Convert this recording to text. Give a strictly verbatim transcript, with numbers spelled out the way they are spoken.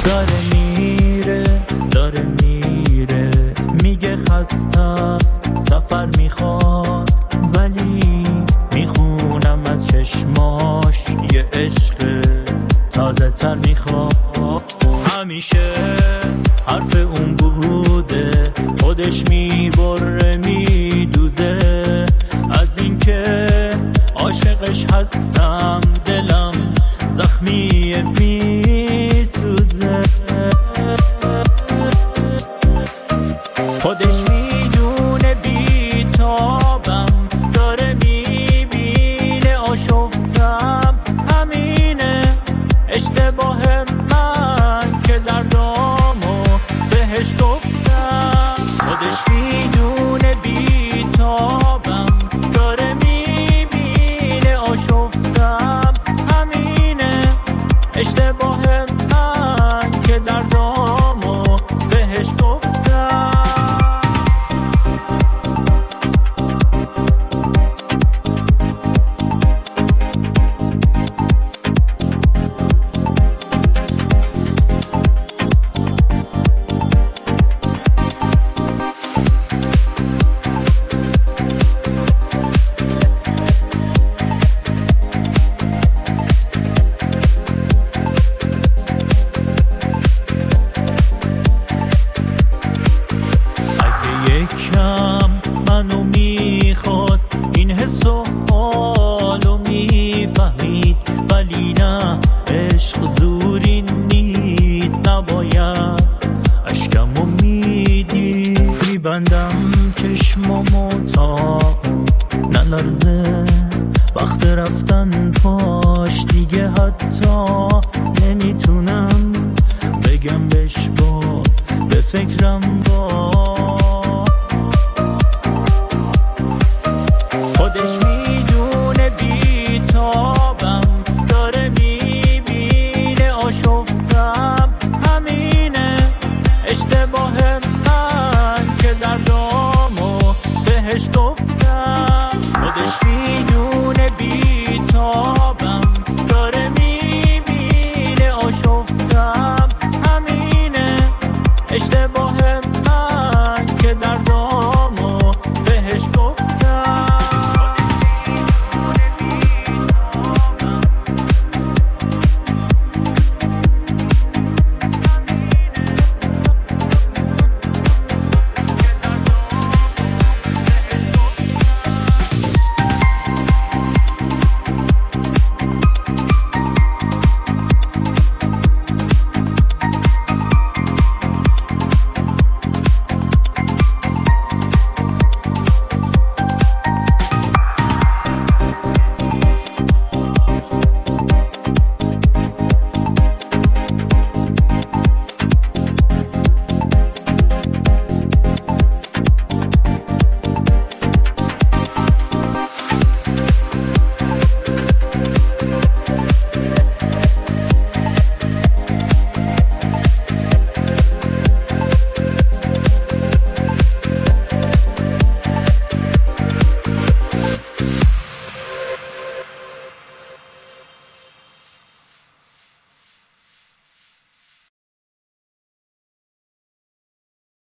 داره میره داره میره، میگه خسته است سفر میخواد، ولی میخونم از چشماش یه عشق تازه تر میخواد. همیشه حرف اون بوده، خودش میبره میدوزه، از اینکه عاشقش هستم دلم زخمی میسوزه. خودش میدونه بیتابم، داره میبینه آشفتم، همینه اشتباه من که دردامو بهش گفتم. خودش میدونه بیتابم، داره میبینه آشفتم، همینه اشتباه من که دردامو بهش گفتم. یکم منو میخواست، این حس و حالو میفهمید، ولی نه